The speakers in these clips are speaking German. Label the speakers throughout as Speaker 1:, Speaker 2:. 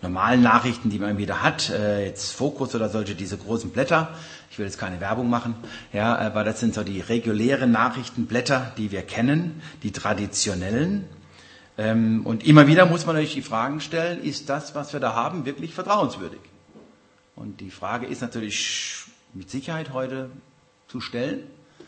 Speaker 1: normalen Nachrichten, die man wieder hat, jetzt Fokus oder solche, diese großen Blätter. Ich will jetzt keine Werbung machen, ja, aber das sind so die regulären Nachrichtenblätter, die wir kennen, die traditionellen. Und immer wieder muss man natürlich die Fragen stellen, ist das, was wir da haben, wirklich vertrauenswürdig? Und die Frage ist natürlich mit Sicherheit heute zu stellen.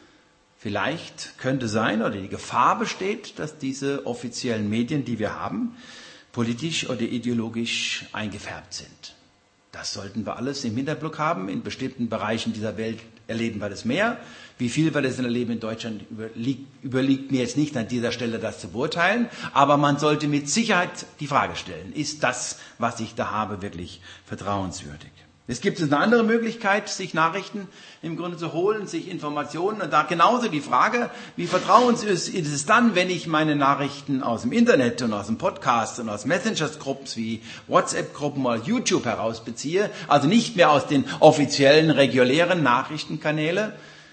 Speaker 1: Vielleicht könnte sein, oder die Gefahr besteht, dass diese offiziellen Medien, die wir haben, politisch oder ideologisch eingefärbt sind. Das sollten wir alles im Hinterblick haben. In bestimmten Bereichen dieser Welt erleben wir das mehr. Wie viel wir das erleben in Deutschland, überliegt mir jetzt nicht an dieser Stelle, das zu beurteilen. Aber man sollte mit Sicherheit die Frage stellen, ist das, was ich da habe, wirklich vertrauenswürdig? Es gibt eine andere Möglichkeit, sich Nachrichten im Grunde zu holen, sich Informationen. Und da genauso die Frage, wie vertrauenswürdig ist es dann, wenn ich meine Nachrichten aus dem Internet und aus dem Podcast und aus Messenger-Gruppen wie WhatsApp-Gruppen oder YouTube heraus beziehe, also nicht mehr aus den offiziellen, regulären Nachrichtenkanälen.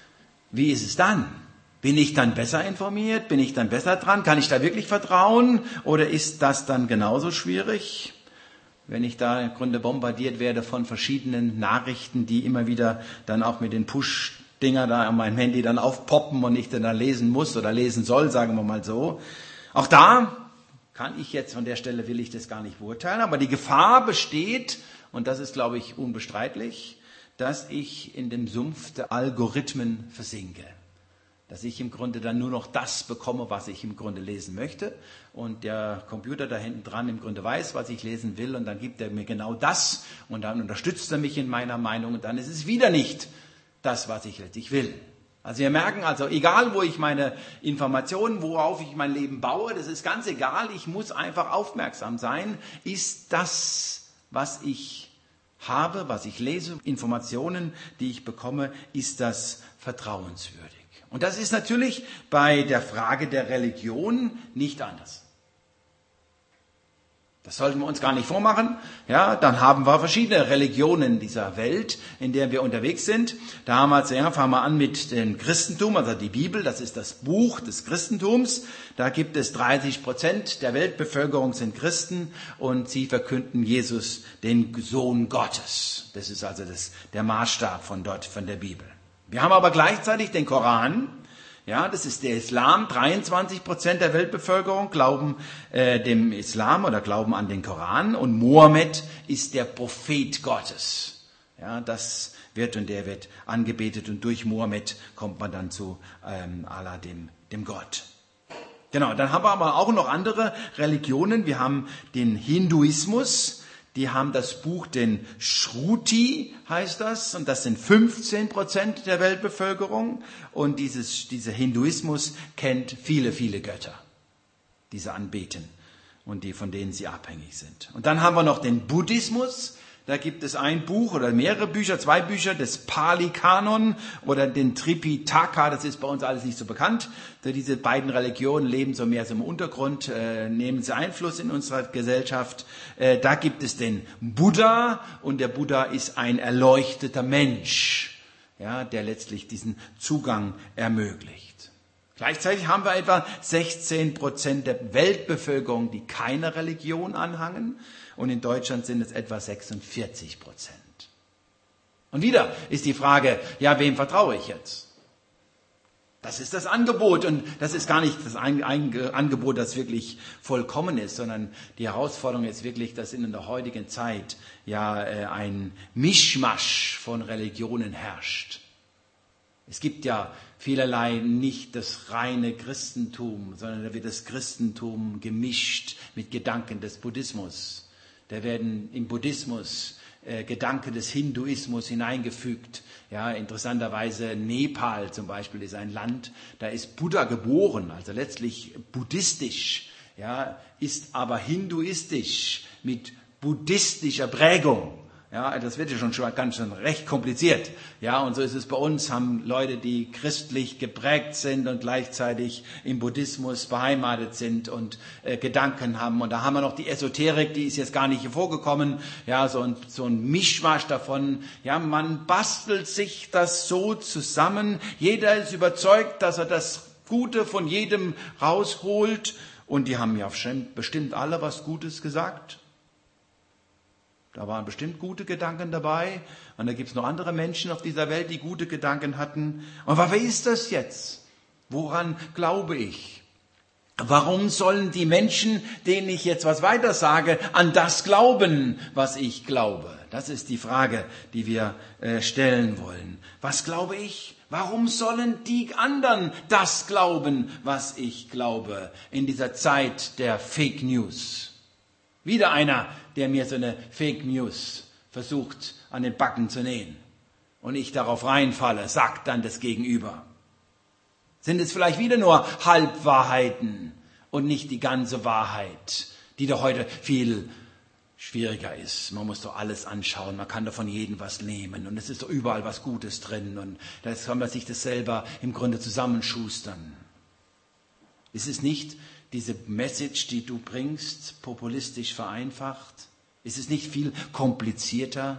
Speaker 1: Wie ist es dann? Bin ich dann besser informiert? Bin ich dann besser dran? Kann ich da wirklich vertrauen? Oder ist das dann genauso schwierig? Wenn ich da im Grunde bombardiert werde von verschiedenen Nachrichten, die immer wieder dann auch mit den Push-Dinger da an meinem Handy dann aufpoppen und ich dann da lesen muss oder lesen soll, sagen wir mal so. Auch da kann ich jetzt, von der Stelle will ich das gar nicht beurteilen, aber die Gefahr besteht, und das ist, glaube ich, unbestreitlich, dass ich in dem Sumpf der Algorithmen versinke. Dass ich im Grunde dann nur noch das bekomme, was ich im Grunde lesen möchte. Und der Computer da hinten dran im Grunde weiß, was ich lesen will. Und dann gibt er mir genau das. Und dann unterstützt er mich in meiner Meinung. Und dann ist es wieder nicht das, was ich letztlich will. Also wir merken also, egal wo ich meine Informationen, worauf ich mein Leben baue, das ist ganz egal. Ich muss einfach aufmerksam sein. Ist das, was ich habe, was ich lese, Informationen, die ich bekomme, ist das vertrauenswürdig? Und das ist natürlich bei der Frage der Religion nicht anders. Das sollten wir uns gar nicht vormachen. Ja, dann haben wir verschiedene Religionen dieser Welt, in der wir unterwegs sind. Da haben wir zuerst, fangen wir an mit dem Christentum, also die Bibel, das ist das Buch des Christentums. Da gibt es 30% der Weltbevölkerung sind Christen und sie verkünden Jesus, den Sohn Gottes. Das ist also der Maßstab von dort, von der Bibel. Wir haben aber gleichzeitig den Koran, ja, das ist der Islam. 23% der Weltbevölkerung glauben dem Islam oder glauben an den Koran und Mohammed ist der Prophet Gottes. Ja, das wird angebetet und durch Mohammed kommt man dann zu Allah, dem Gott. Genau, dann haben wir aber auch noch andere Religionen. Wir haben den Hinduismus. Die haben das Buch, den Shruti heißt das, und das sind 15% der Weltbevölkerung. Und dieser Hinduismus kennt viele, viele Götter, die sie anbeten und von denen sie abhängig sind. Und dann haben wir noch den Buddhismus. Da gibt es ein Buch oder mehrere Bücher, 2 Bücher, das Pali-Kanon oder den Tripitaka, das ist bei uns alles nicht so bekannt. Diese beiden Religionen leben so mehr so im Untergrund, nehmen sie Einfluss in unserer Gesellschaft. Da gibt es den Buddha und der Buddha ist ein erleuchteter Mensch, ja, der letztlich diesen Zugang ermöglicht. Gleichzeitig haben wir etwa 16% der Weltbevölkerung, die keine Religion anhangen. Und in Deutschland sind es etwa 46%. Und wieder ist die Frage, ja, wem vertraue ich jetzt? Das ist das Angebot und das ist gar nicht das Angebot, das wirklich vollkommen ist, sondern die Herausforderung ist wirklich, dass in der heutigen Zeit ja ein Mischmasch von Religionen herrscht. Es gibt ja vielerlei nicht das reine Christentum, sondern da wird das Christentum gemischt mit Gedanken des Buddhismus. Da werden im Buddhismus Gedanken des Hinduismus hineingefügt. Ja, interessanterweise Nepal zum Beispiel ist ein Land, da ist Buddha geboren, also letztlich buddhistisch, ja, ist aber hinduistisch mit buddhistischer Prägung. Ja, das wird ja schon ganz schön recht kompliziert. Ja, und so ist es bei uns, haben Leute, die christlich geprägt sind und gleichzeitig im Buddhismus beheimatet sind und Gedanken haben. Und da haben wir noch die Esoterik, die ist jetzt gar nicht hier vorgekommen. Ja, so ein Mischmasch davon. Ja, man bastelt sich das so zusammen. Jeder ist überzeugt, dass er das Gute von jedem rausholt. Und die haben ja bestimmt alle was Gutes gesagt. Da waren bestimmt gute Gedanken dabei. Und da gibt es noch andere Menschen auf dieser Welt, die gute Gedanken hatten. Aber wer ist das jetzt? Woran glaube ich? Warum sollen die Menschen, denen ich jetzt was weiter sage, an das glauben, was ich glaube? Das ist die Frage, die wir stellen wollen. Was glaube ich? Warum sollen die anderen das glauben, was ich glaube, in dieser Zeit der Fake News? Wieder einer, der mir so eine Fake News versucht an den Backen zu nähen und ich darauf reinfalle, sagt dann das Gegenüber. Sind es vielleicht wieder nur Halbwahrheiten und nicht die ganze Wahrheit, die doch heute viel schwieriger ist. Man muss doch alles anschauen, man kann doch von jedem was nehmen und es ist doch überall was Gutes drin und da kann man sich das selber im Grunde zusammenschustern. Ist es nicht diese Message, die du bringst, populistisch vereinfacht? Ist es nicht viel komplizierter?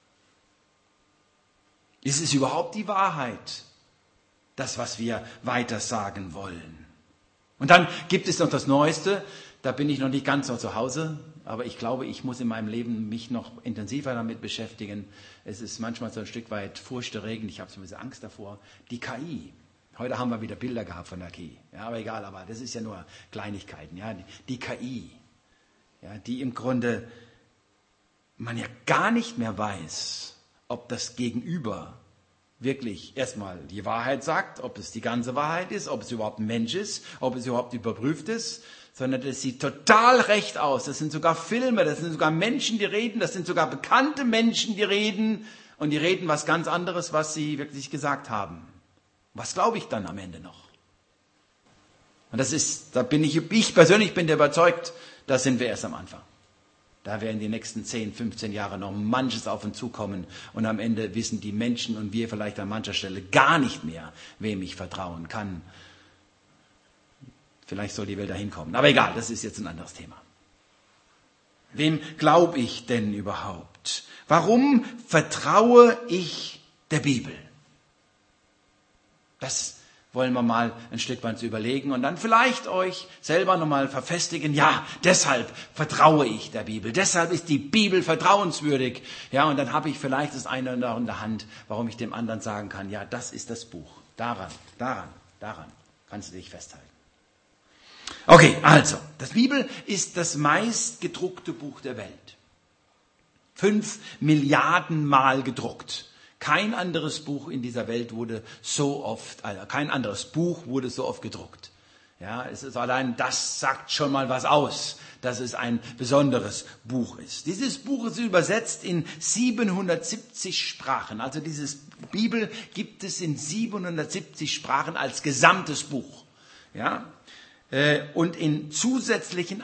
Speaker 1: Ist es überhaupt die Wahrheit, das, was wir weiter sagen wollen? Und dann gibt es noch das Neueste, da bin ich noch nicht ganz so zu Hause, aber ich glaube, ich muss in meinem Leben mich noch intensiver damit beschäftigen. Es ist manchmal so ein Stück weit furchterregend, ich habe so ein bisschen Angst davor. Die KI. Heute haben wir wieder Bilder gehabt von der KI. Ja, aber egal, aber das ist ja nur Kleinigkeiten. Ja, die KI, ja, die im Grunde man ja gar nicht mehr weiß, ob das Gegenüber wirklich erstmal die Wahrheit sagt, ob es die ganze Wahrheit ist, ob es überhaupt ein Mensch ist, ob es überhaupt überprüft ist, sondern das sieht total recht aus. Das sind sogar Filme, das sind sogar Menschen, die reden, das sind sogar bekannte Menschen, die reden und die reden was ganz anderes, was sie wirklich gesagt haben. Was glaube ich dann am Ende noch? Und ich persönlich bin überzeugt, da sind wir erst am Anfang. Da werden die nächsten 10, 15 Jahre noch manches auf uns zukommen und am Ende wissen die Menschen und wir vielleicht an mancher Stelle gar nicht mehr, wem ich vertrauen kann. Vielleicht soll die Welt dahin kommen. Aber egal, das ist jetzt ein anderes Thema. Wem glaube ich denn überhaupt? Warum vertraue ich der Bibel? Das wollen wir mal ein Stück weit überlegen und dann vielleicht euch selber nochmal verfestigen. Ja, deshalb vertraue ich der Bibel. Deshalb ist die Bibel vertrauenswürdig. Ja, und dann habe ich vielleicht das eine oder andere in der Hand, warum ich dem anderen sagen kann, ja, das ist das Buch. Daran kannst du dich festhalten. Okay, also, das Bibel ist das meist gedruckte Buch der Welt. 5 Milliarden Mal gedruckt. Kein anderes Buch in dieser Welt kein anderes Buch wurde so oft gedruckt. Ja, es ist allein, das sagt schon mal was aus, dass es ein besonderes Buch ist. Dieses Buch ist übersetzt in 770 Sprachen. Also dieses Bibel gibt es in 770 Sprachen als gesamtes Buch. Ja, und in zusätzlichen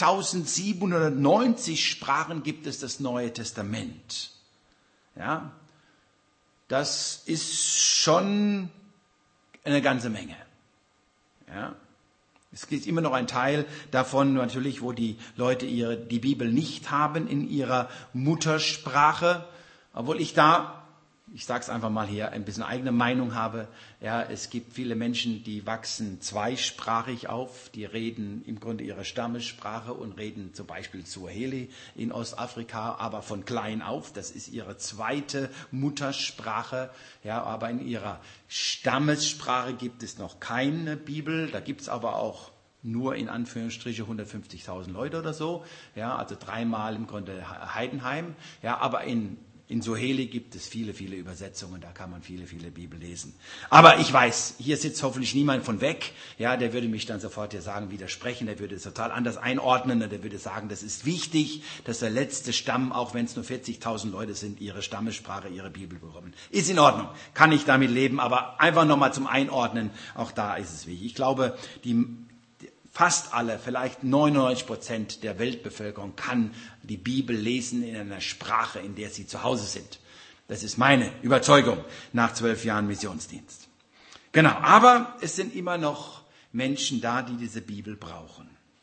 Speaker 1: 1790 Sprachen gibt es das Neue Testament. Ja, das ist schon eine ganze Menge. Ja. Es gibt immer noch einen Teil davon natürlich, wo die Leute die Bibel nicht haben in ihrer Muttersprache, obwohl ich sage es einfach mal hier, ein bisschen eigene Meinung habe. Ja, es gibt viele Menschen, die wachsen zweisprachig auf, die reden im Grunde ihre Stammessprache und reden zum Beispiel Swahili in Ostafrika, aber von klein auf, das ist ihre zweite Muttersprache. Ja, aber in ihrer Stammessprache gibt es noch keine Bibel, da gibt es aber auch nur in Anführungsstriche 150.000 Leute oder so, ja, also 3-mal im Grunde Heidenheim, ja, aber in Swahili gibt es viele, viele Übersetzungen, da kann man viele, viele Bibel lesen. Aber ich weiß, hier sitzt hoffentlich niemand von weg, ja, der würde mich dann sofort hier sagen, widersprechen, der würde es total anders einordnen und der würde sagen, das ist wichtig, dass der letzte Stamm, auch wenn es nur 40.000 Leute sind, ihre Stammessprache, ihre Bibel bekommen. Ist in Ordnung, kann ich damit leben, aber einfach nochmal zum Einordnen, auch da ist es wichtig. Ich glaube, fast alle, vielleicht 99% der Weltbevölkerung kann die Bibel lesen in einer Sprache, in der sie zu Hause sind. Das ist meine Überzeugung nach 12 Jahren Missionsdienst. Genau, aber es sind immer noch Menschen da, die diese Bibel brauchen.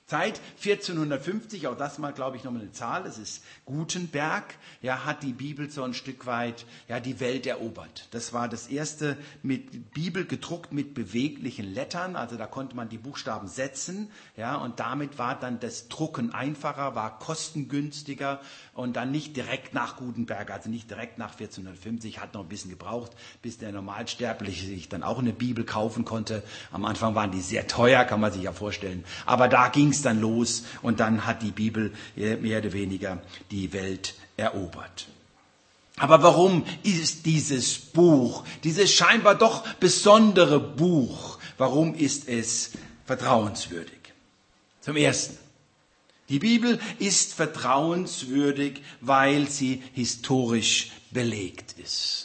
Speaker 1: Seit 1450, auch das mal, glaube ich, nochmal eine Zahl, das ist Gutenberg, ja, hat die Bibel so ein Stück weit, ja, die Welt erobert. Das war das erste mit Bibel gedruckt mit beweglichen Lettern, also da konnte man die Buchstaben setzen, ja, und damit war dann das Drucken einfacher, war kostengünstiger und dann nicht direkt nach Gutenberg, also nicht direkt nach 1450, hat noch ein bisschen gebraucht, bis der Normalsterbliche sich dann auch eine Bibel kaufen konnte. Am Anfang waren die sehr teuer, kann man sich ja vorstellen, aber da ging es dann los und dann hat die Bibel mehr oder weniger die Welt erobert. Aber warum ist dieses Buch, dieses scheinbar doch besondere Buch, warum ist es vertrauenswürdig? Zum Ersten, die Bibel ist vertrauenswürdig, weil sie historisch belegt ist.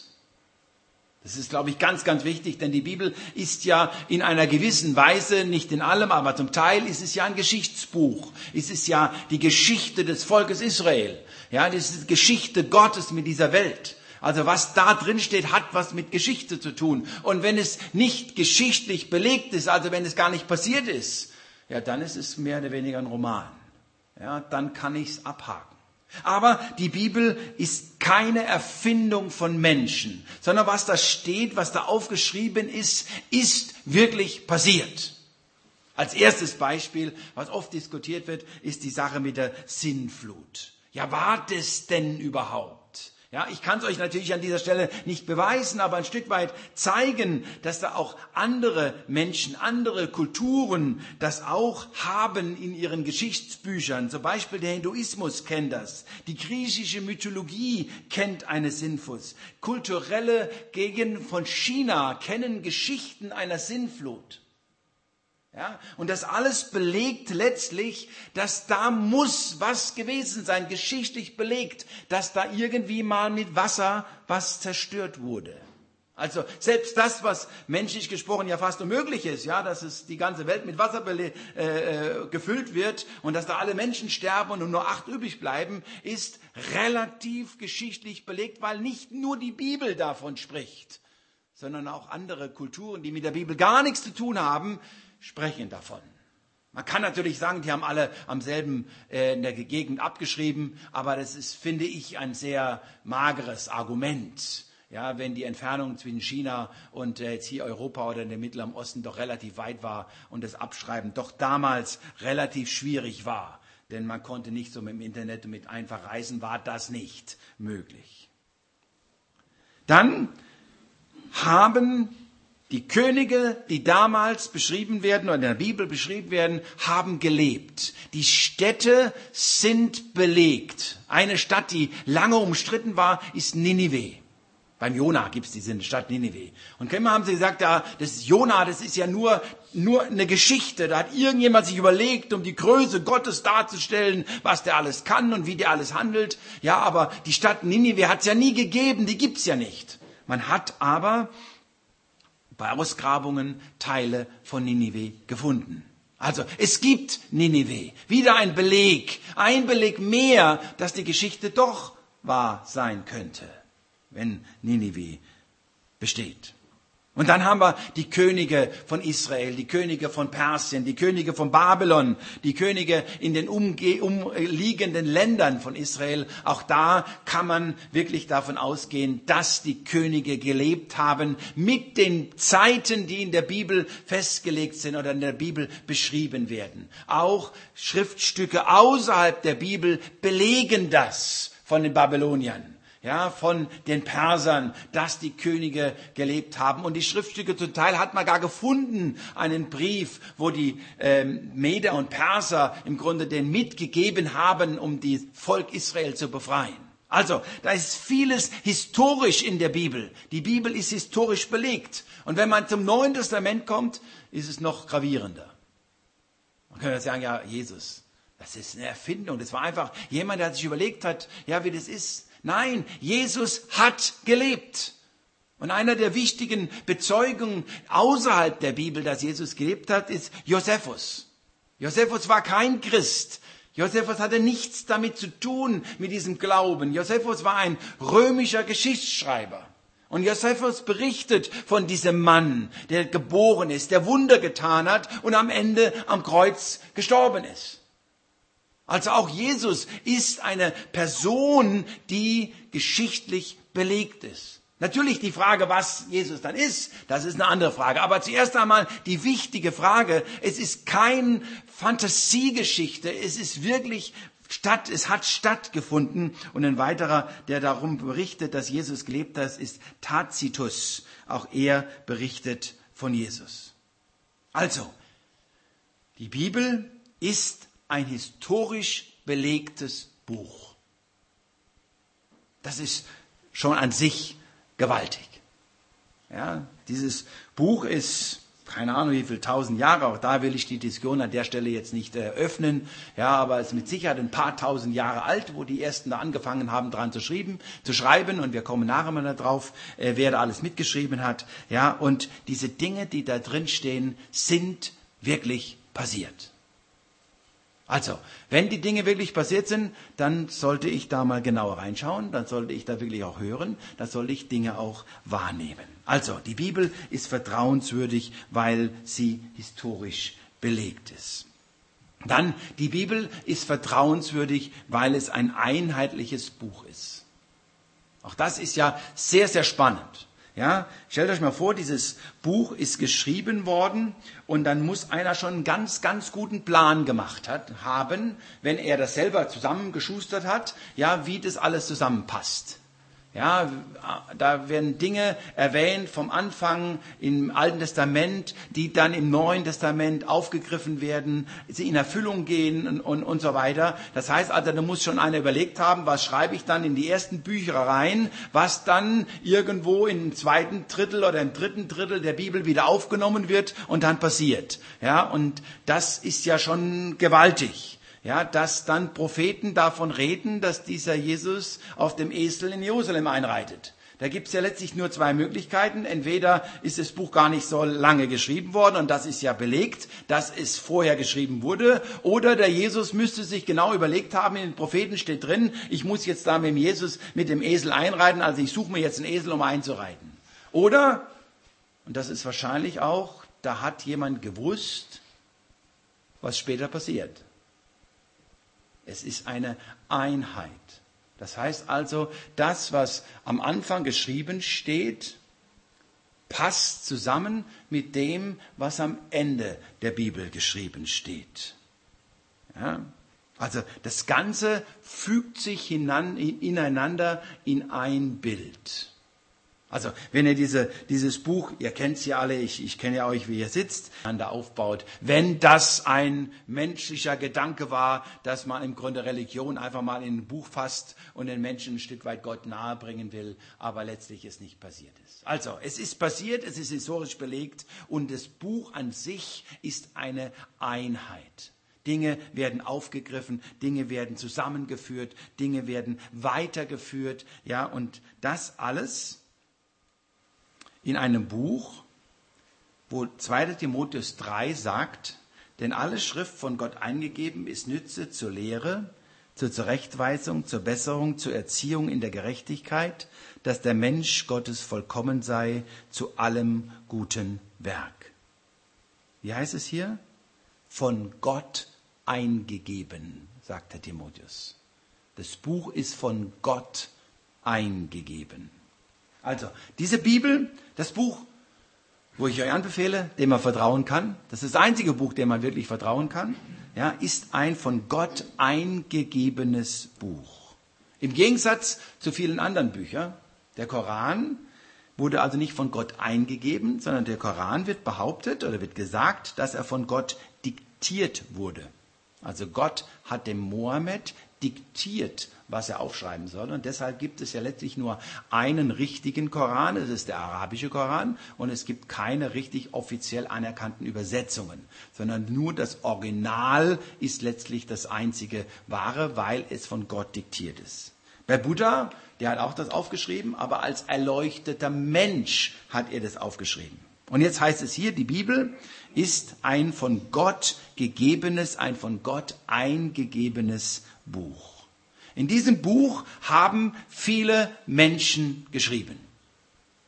Speaker 1: Das ist, glaube ich, ganz, ganz wichtig, denn die Bibel ist ja in einer gewissen Weise, nicht in allem, aber zum Teil ist es ja ein Geschichtsbuch. Es ist ja die Geschichte des Volkes Israel. Ja, das ist die Geschichte Gottes mit dieser Welt. Also was da drin steht, hat was mit Geschichte zu tun. Und wenn es nicht geschichtlich belegt ist, also wenn es gar nicht passiert ist, ja, dann ist es mehr oder weniger ein Roman. Ja, dann kann ich es abhaken. Aber die Bibel ist keine Erfindung von Menschen, sondern was da steht, was da aufgeschrieben ist, ist wirklich passiert. Als erstes Beispiel, was oft diskutiert wird, ist die Sache mit der Sintflut. Ja, war das denn überhaupt? Ja, ich kann es euch natürlich an dieser Stelle nicht beweisen, aber ein Stück weit zeigen, dass da auch andere Menschen, andere Kulturen das auch haben in ihren Geschichtsbüchern. Zum Beispiel der Hinduismus kennt das. Die griechische Mythologie kennt eine Sintflut. Kulturelle Gegenden von China kennen Geschichten einer Sintflut. Ja, und das alles belegt letztlich, dass da muss was gewesen sein, geschichtlich belegt, dass da irgendwie mal mit Wasser was zerstört wurde. Also selbst das, was menschlich gesprochen ja fast unmöglich ist, ja, dass es die ganze Welt mit Wasser gefüllt wird und dass da alle Menschen sterben und nur 8 übrig bleiben, ist relativ geschichtlich belegt, weil nicht nur die Bibel davon spricht, sondern auch andere Kulturen, die mit der Bibel gar nichts zu tun haben, sprechen davon. Man kann natürlich sagen, die haben alle am selben in der Gegend abgeschrieben, aber das ist, finde ich, ein sehr mageres Argument. Ja, wenn die Entfernung zwischen China und jetzt hier Europa oder dem Mittleren Osten doch relativ weit war und das Abschreiben doch damals relativ schwierig war, denn man konnte nicht so mit dem Internet und mit einfach reisen, war das nicht möglich. Dann haben die Könige, die damals beschrieben werden oder in der Bibel beschrieben werden, haben gelebt. Die Städte sind belegt. Eine Stadt, die lange umstritten war, ist Ninive. Beim Jona gibt es diese Stadt Ninive. Und immer haben sie gesagt, ja, das ist Jona, das ist ja nur eine Geschichte. Da hat irgendjemand sich überlegt, um die Größe Gottes darzustellen, was der alles kann und wie der alles handelt. Ja, aber die Stadt Ninive hat es ja nie gegeben, die gibt es ja nicht. Man hat aber bei Ausgrabungen Teile von Ninive gefunden. Also es gibt Ninive. Wieder ein Beleg mehr, dass die Geschichte doch wahr sein könnte, wenn Ninive besteht. Und dann haben wir die Könige von Israel, die Könige von Persien, die Könige von Babylon, die Könige in den umliegenden Ländern von Israel. Auch da kann man wirklich davon ausgehen, dass die Könige gelebt haben mit den Zeiten, die in der Bibel festgelegt sind oder in der Bibel beschrieben werden. Auch Schriftstücke außerhalb der Bibel belegen das von den Babyloniern. Ja, von den Persern, dass die Könige gelebt haben. Und die Schriftstücke zum Teil hat man gar gefunden, einen Brief, wo die Meder und Perser im Grunde den mitgegeben haben, um das Volk Israel zu befreien. Also, da ist vieles historisch in der Bibel. Die Bibel ist historisch belegt. Und wenn man zum Neuen Testament kommt, ist es noch gravierender. Man könnte sagen, ja, Jesus, das ist eine Erfindung. Das war einfach jemand, der sich überlegt hat, ja, wie das ist. Nein, Jesus hat gelebt. Und einer der wichtigen Bezeugungen außerhalb der Bibel, dass Jesus gelebt hat, ist Josephus. Josephus war kein Christ. Josephus hatte nichts damit zu tun mit diesem Glauben. Josephus war ein römischer Geschichtsschreiber. Und Josephus berichtet von diesem Mann, der geboren ist, der Wunder getan hat und am Ende am Kreuz gestorben ist. Also auch Jesus ist eine Person, die geschichtlich belegt ist. Natürlich die Frage, was Jesus dann ist, das ist eine andere Frage. Aber zuerst einmal die wichtige Frage, es ist keine Fantasiegeschichte, es ist wirklich es hat stattgefunden. Und ein weiterer, der darum berichtet, dass Jesus gelebt hat, ist Tacitus. Auch er berichtet von Jesus. Also, die Bibel ist ein historisch belegtes Buch. Das ist schon an sich gewaltig. Ja, dieses Buch ist, keine Ahnung wie viel, 1000 Jahre, auch da will ich die Diskussion an der Stelle jetzt nicht eröffnen, ja, aber es ist mit Sicherheit ein paar tausend Jahre alt, wo die Ersten da angefangen haben, dran zu schreiben, und wir kommen nachher mal darauf, wer da alles mitgeschrieben hat, ja, und diese Dinge, die da drin stehen, sind wirklich passiert. Also, wenn die Dinge wirklich passiert sind, dann sollte ich da mal genauer reinschauen, dann sollte ich da wirklich auch hören, dann sollte ich Dinge auch wahrnehmen. Also, die Bibel ist vertrauenswürdig, weil sie historisch belegt ist. Dann, die Bibel ist vertrauenswürdig, weil es ein einheitliches Buch ist. Auch das ist ja sehr, sehr spannend. Ja, stellt euch mal vor, dieses Buch ist geschrieben worden und dann muss einer schon einen ganz, ganz guten Plan gemacht haben, wenn er das selber zusammengeschustert hat, ja, wie das alles zusammenpasst. Ja, da werden Dinge erwähnt vom Anfang im Alten Testament, die dann im Neuen Testament aufgegriffen werden, sie in Erfüllung gehen und so weiter. Das heißt also, da muss schon einer überlegt haben, was schreibe ich dann in die ersten Bücher rein, was dann irgendwo im zweiten Drittel oder im dritten Drittel der Bibel wieder aufgenommen wird und dann passiert. Ja, und das ist ja schon gewaltig. Ja, dass dann Propheten davon reden, dass dieser Jesus auf dem Esel in Jerusalem einreitet. Da gibt es ja letztlich nur zwei Möglichkeiten. Entweder ist das Buch gar nicht so lange geschrieben worden, und das ist ja belegt, dass es vorher geschrieben wurde. Oder der Jesus müsste sich genau überlegt haben, in den Propheten steht drin, ich muss jetzt da mit dem Jesus mit dem Esel einreiten, also ich suche mir jetzt einen Esel, um einzureiten. Oder, und das ist wahrscheinlich auch, da hat jemand gewusst, was später passiert. Es ist eine Einheit. Das heißt also, das, was am Anfang geschrieben steht, passt zusammen mit dem, was am Ende der Bibel geschrieben steht. Ja? Also das Ganze fügt sich ineinander in ein Bild. Also, wenn ihr dieses Buch, ihr kennt es ja alle, ich kenne ja euch, wie ihr sitzt, einander aufbaut. Wenn das ein menschlicher Gedanke war, dass man im Grunde Religion einfach mal in ein Buch fasst und den Menschen ein Stück weit Gott nahebringen will, aber letztlich es nicht passiert ist. Also, es ist passiert, es ist historisch belegt und das Buch an sich ist eine Einheit. Dinge werden aufgegriffen, Dinge werden zusammengeführt, Dinge werden weitergeführt, ja, und das alles in einem Buch, wo 2. Timotheus 3 sagt, denn alle Schrift von Gott eingegeben ist Nütze zur Lehre, zur Zurechtweisung, zur Besserung, zur Erziehung in der Gerechtigkeit, dass der Mensch Gottes vollkommen sei, zu allem guten Werk. Wie heißt es hier? Von Gott eingegeben, sagt der Timotheus. Das Buch ist von Gott eingegeben. Also, diese Bibel, das Buch, wo ich euch anbefehle, dem man vertrauen kann, das ist das einzige Buch, dem man wirklich vertrauen kann, ja, ist ein von Gott eingegebenes Buch. Im Gegensatz zu vielen anderen Büchern, der Koran wurde also nicht von Gott eingegeben, sondern der Koran wird behauptet oder wird gesagt, dass er von Gott diktiert wurde. Also Gott hat dem Mohammed diktiert, was er aufschreiben soll. Und deshalb gibt es ja letztlich nur einen richtigen Koran, das ist der arabische Koran, und es gibt keine richtig offiziell anerkannten Übersetzungen, sondern nur das Original ist letztlich das einzige wahre, weil es von Gott diktiert ist. Bei Buddha, der hat auch das aufgeschrieben, aber als erleuchteter Mensch hat er das aufgeschrieben. Und jetzt heißt es hier, die Bibel ist ein von Gott gegebenes, ein von Gott eingegebenes Buch. In diesem Buch haben viele Menschen geschrieben.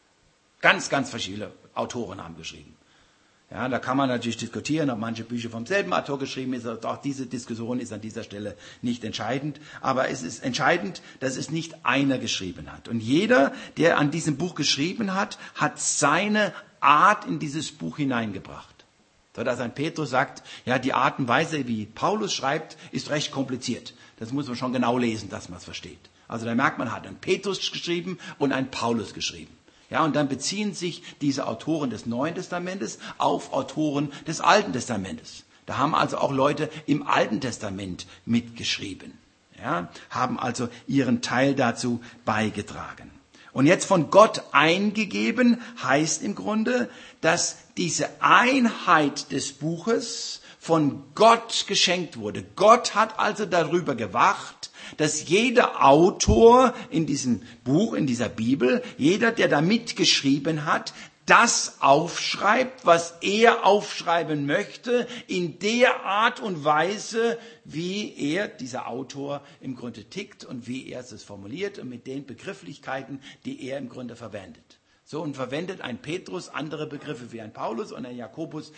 Speaker 1: Ganz, ganz verschiedene Autoren haben geschrieben. Ja, da kann man natürlich diskutieren, ob manche Bücher vom selben Autor geschrieben sind. Auch diese Diskussion ist an dieser Stelle nicht entscheidend. Aber es ist entscheidend, dass es nicht einer geschrieben hat. Und jeder, der an diesem Buch geschrieben hat, hat seine Art in dieses Buch hineingebracht. So dass ein Petrus sagt, ja, die Art und Weise, wie Paulus schreibt, ist recht kompliziert. Das muss man schon genau lesen, dass man es versteht. Also da merkt man, hat ein Petrus geschrieben und ein Paulus geschrieben. Ja, und dann beziehen sich diese Autoren des Neuen Testamentes auf Autoren des Alten Testamentes. Da haben also auch Leute im Alten Testament mitgeschrieben. Ja, haben also ihren Teil dazu beigetragen. Und jetzt von Gott eingegeben heißt im Grunde, dass diese Einheit des Buches von Gott geschenkt wurde. Gott hat also darüber gewacht, dass jeder Autor in diesem Buch, in dieser Bibel, jeder, der da mitgeschrieben hat, das aufschreibt, was er aufschreiben möchte, in der Art und Weise, wie er, dieser Autor, im Grunde tickt und wie er es formuliert und mit den Begrifflichkeiten, die er im Grunde verwendet. So, und verwendet ein Petrus andere Begriffe wie ein Paulus und ein Jakobus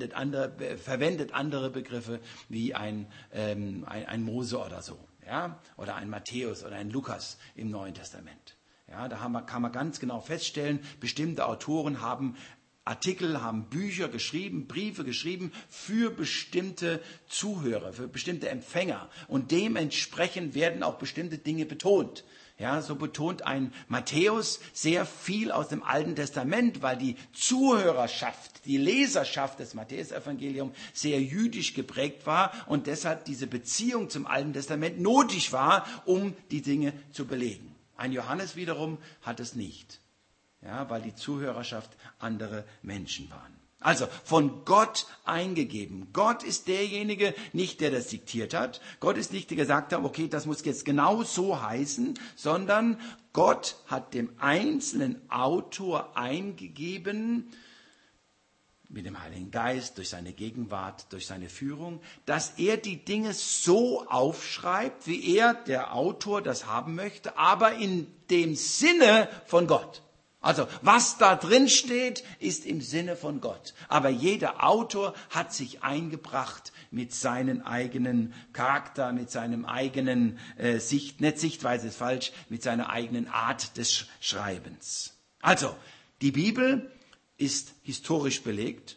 Speaker 1: verwendet andere Begriffe wie ein Mose oder so. Ja, oder ein Matthäus oder ein Lukas im Neuen Testament. Ja, da kann man ganz genau feststellen, bestimmte Autoren haben Artikel, haben Bücher geschrieben, Briefe geschrieben für bestimmte Zuhörer, für bestimmte Empfänger. Und dementsprechend werden auch bestimmte Dinge betont. Ja, so betont ein Matthäus sehr viel aus dem Alten Testament, weil die Zuhörerschaft, die Leserschaft des Matthäusevangeliums sehr jüdisch geprägt war und deshalb diese Beziehung zum Alten Testament nötig war, um die Dinge zu belegen. Ein Johannes wiederum hat es nicht, ja, weil die Zuhörerschaft andere Menschen waren. Also von Gott eingegeben. Gott ist derjenige, nicht der das diktiert hat. Gott ist nicht der gesagt hat, okay, das muss jetzt genau so heißen, sondern Gott hat dem einzelnen Autor eingegeben, mit dem Heiligen Geist, durch seine Gegenwart, durch seine Führung, dass er die Dinge so aufschreibt, wie er, der Autor, das haben möchte, aber in dem Sinne von Gott. Also, was da drin steht, ist im Sinne von Gott. Aber jeder Autor hat sich eingebracht mit seinem eigenen Charakter, mit seinem eigenen Sichtweise ist falsch, mit seiner eigenen Art des Schreibens. Also, die Bibel ist historisch belegt.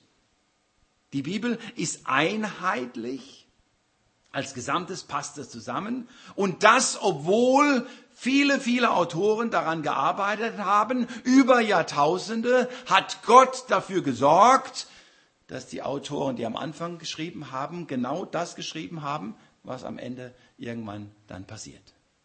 Speaker 1: Die Bibel ist einheitlich. Als Gesamtes passt es zusammen. Und das, obwohl viele Autoren daran gearbeitet haben, über Jahrtausende, hat Gott dafür gesorgt, dass die Autoren, die am Anfang geschrieben haben, genau das geschrieben haben, was am Ende irgendwann dann passiert.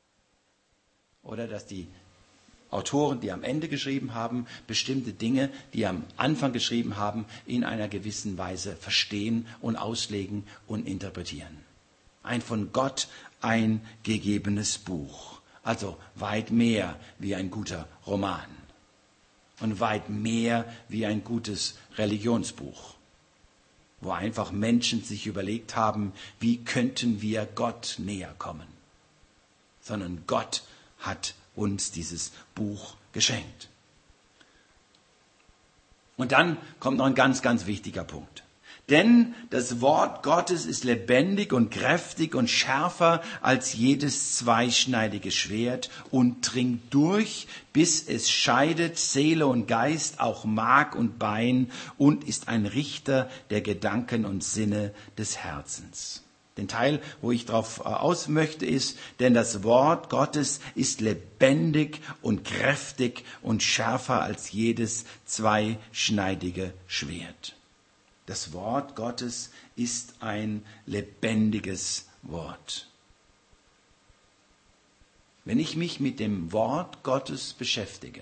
Speaker 1: Oder dass die Autoren, die am Ende geschrieben haben, bestimmte Dinge, die am Anfang geschrieben haben, in einer gewissen Weise verstehen und auslegen und interpretieren. Ein von Gott eingegebenes Buch. Also weit mehr wie ein guter Roman. Und weit mehr wie ein gutes Religionsbuch. Wo einfach Menschen sich überlegt haben, wie könnten wir Gott näher kommen. Sondern Gott hat uns dieses Buch geschenkt. Und dann kommt noch ein ganz, ganz wichtiger Punkt. Denn das Wort Gottes ist lebendig und kräftig und schärfer als jedes zweischneidige Schwert und dringt durch, bis es scheidet Seele und Geist, auch Mark und Bein und ist ein Richter der Gedanken und Sinne des Herzens. Den Teil, wo ich drauf aus möchte, ist, denn das Wort Gottes ist lebendig und kräftig und schärfer als jedes zweischneidige Schwert. Das Wort Gottes ist ein lebendiges Wort. Wenn ich mich mit dem Wort Gottes beschäftige,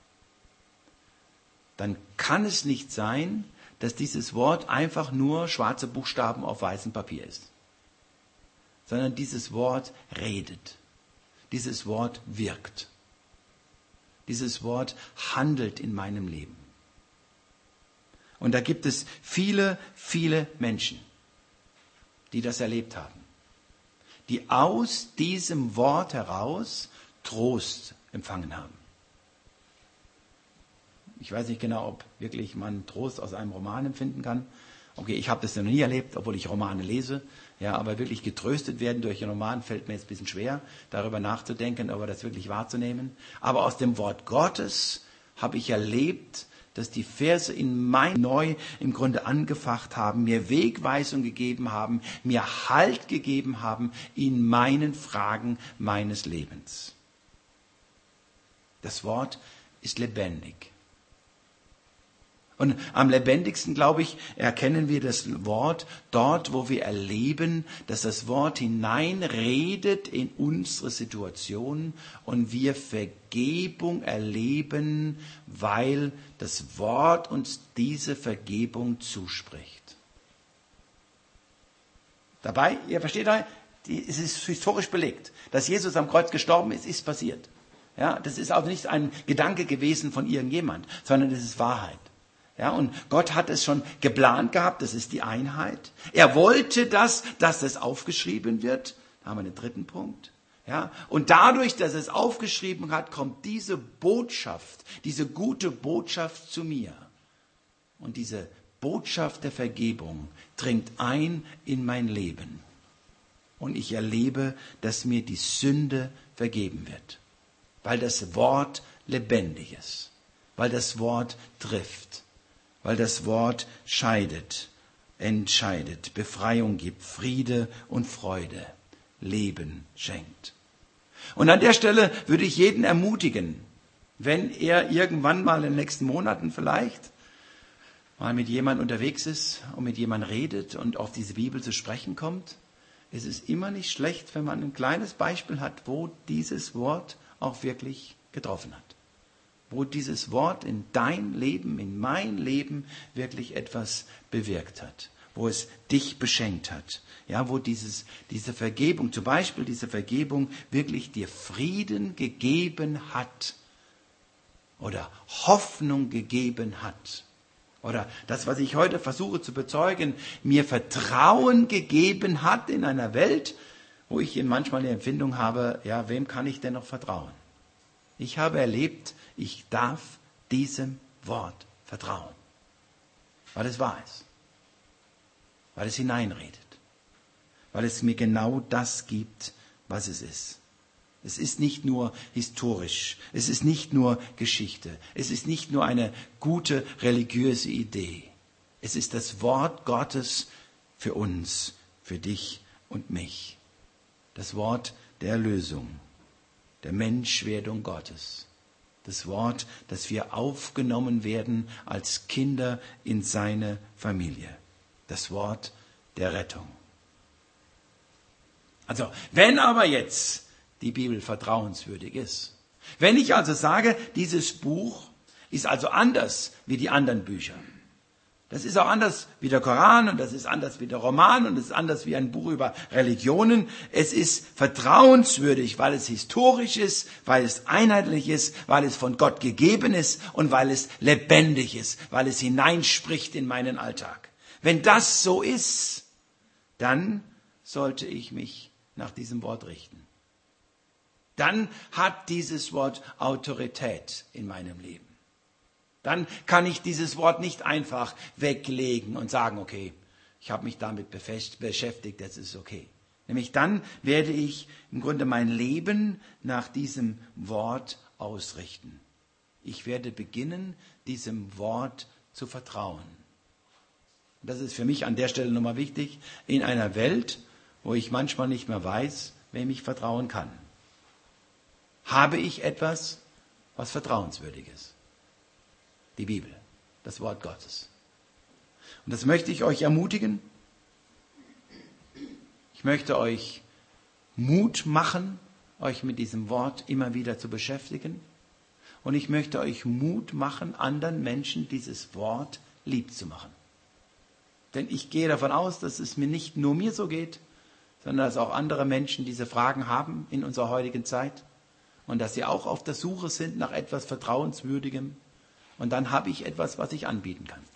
Speaker 1: dann kann es nicht sein, dass dieses Wort einfach nur schwarze Buchstaben auf weißem Papier ist. Sondern dieses Wort redet. Dieses Wort wirkt. Dieses Wort handelt in meinem Leben. Und da gibt es viele Menschen, die das erlebt haben. Die aus diesem Wort heraus Trost empfangen haben. Ich weiß nicht genau, ob wirklich man Trost aus einem Roman empfinden kann. Okay, ich habe das noch nie erlebt, obwohl ich Romane lese. Ja, aber wirklich getröstet werden durch einen Roman fällt mir jetzt ein bisschen schwer, darüber nachzudenken, aber das wirklich wahrzunehmen. Aber aus dem Wort Gottes habe ich erlebt, dass die Verse in mein neu im Grunde angefacht haben, mir Wegweisung gegeben haben, mir Halt gegeben haben in meinen Fragen meines Lebens. Das Wort ist lebendig. Und am lebendigsten, glaube ich, erkennen wir das Wort dort, wo wir erleben, dass das Wort hineinredet in unsere Situation und wir Vergebung erleben, weil das Wort uns diese Vergebung zuspricht. Dabei, ihr versteht, es ist historisch belegt, dass Jesus am Kreuz gestorben ist, ist passiert. Ja, das ist also nicht ein Gedanke gewesen von irgendjemand, sondern das ist Wahrheit. Ja, und Gott hat es schon geplant gehabt, das ist die Einheit. Er wollte dass das aufgeschrieben wird. Da haben wir den dritten Punkt. Ja, und dadurch, dass es aufgeschrieben hat, kommt diese Botschaft, diese gute Botschaft zu mir. Und diese Botschaft der Vergebung dringt ein in mein Leben. Und ich erlebe, dass mir die Sünde vergeben wird. Weil das Wort lebendig ist. Weil das Wort trifft. Weil das Wort entscheidet, Befreiung gibt, Friede und Freude, Leben schenkt. Und an der Stelle würde ich jeden ermutigen, wenn er irgendwann mal in den nächsten Monaten vielleicht mal mit jemandem unterwegs ist und mit jemandem redet und auf diese Bibel zu sprechen kommt, es ist immer nicht schlecht, wenn man ein kleines Beispiel hat, wo dieses Wort auch wirklich getroffen hat. Wo dieses Wort in dein Leben, in mein Leben wirklich etwas bewirkt hat. Wo es dich beschenkt hat. Ja, wo diese Vergebung, zum Beispiel diese Vergebung wirklich dir Frieden gegeben hat. Oder Hoffnung gegeben hat. Oder das, was ich heute versuche zu bezeugen, mir Vertrauen gegeben hat in einer Welt, wo ich manchmal die Empfindung habe, ja, wem kann ich denn noch vertrauen? Ich habe erlebt, ich darf diesem Wort vertrauen, weil es wahr ist, weil es hineinredet, weil es mir genau das gibt, was es ist. Es ist nicht nur historisch, es ist nicht nur Geschichte, es ist nicht nur eine gute religiöse Idee. Es ist das Wort Gottes für uns, für dich und mich. Das Wort der Erlösung, der Menschwerdung Gottes. Das Wort, dass wir aufgenommen werden als Kinder in seine Familie. Das Wort der Rettung. Also, wenn aber jetzt die Bibel vertrauenswürdig ist, wenn ich also sage, dieses Buch ist also anders wie die anderen Bücher, das ist auch anders wie der Koran und das ist anders wie der Roman und das ist anders wie ein Buch über Religionen. Es ist vertrauenswürdig, weil es historisch ist, weil es einheitlich ist, weil es von Gott gegeben ist und weil es lebendig ist, weil es hineinspricht in meinen Alltag. Wenn das so ist, dann sollte ich mich nach diesem Wort richten. Dann hat dieses Wort Autorität in meinem Leben. Dann kann ich dieses Wort nicht einfach weglegen und sagen, okay, ich habe mich damit beschäftigt, das ist okay. Nämlich dann werde ich im Grunde mein Leben nach diesem Wort ausrichten. Ich werde beginnen, diesem Wort zu vertrauen. Und das ist für mich an der Stelle nochmal wichtig, in einer Welt, wo ich manchmal nicht mehr weiß, wem ich vertrauen kann. Habe ich etwas, was vertrauenswürdig ist? Die Bibel, das Wort Gottes. Und das möchte ich euch ermutigen. Ich möchte euch Mut machen, euch mit diesem Wort immer wieder zu beschäftigen. Und ich möchte euch Mut machen, anderen Menschen dieses Wort lieb zu machen. Denn ich gehe davon aus, dass es mir nicht nur mir so geht, sondern dass auch andere Menschen diese Fragen haben in unserer heutigen Zeit. Und dass sie auch auf der Suche sind nach etwas Vertrauenswürdigem. Und dann habe ich etwas, was ich anbieten kann.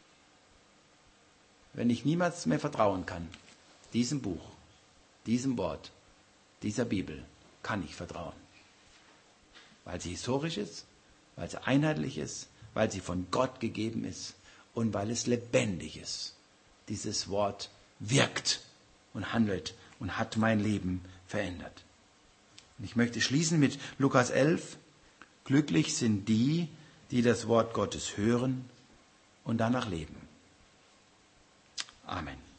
Speaker 1: Wenn ich niemals mehr vertrauen kann, diesem Buch, diesem Wort, dieser Bibel, kann ich vertrauen. Weil sie historisch ist, weil sie einheitlich ist, weil sie von Gott gegeben ist und weil es lebendig ist. Dieses Wort wirkt und handelt und hat mein Leben verändert. Und ich möchte schließen mit Lukas 11. Glücklich sind die, die das Wort Gottes hören und danach leben. Amen.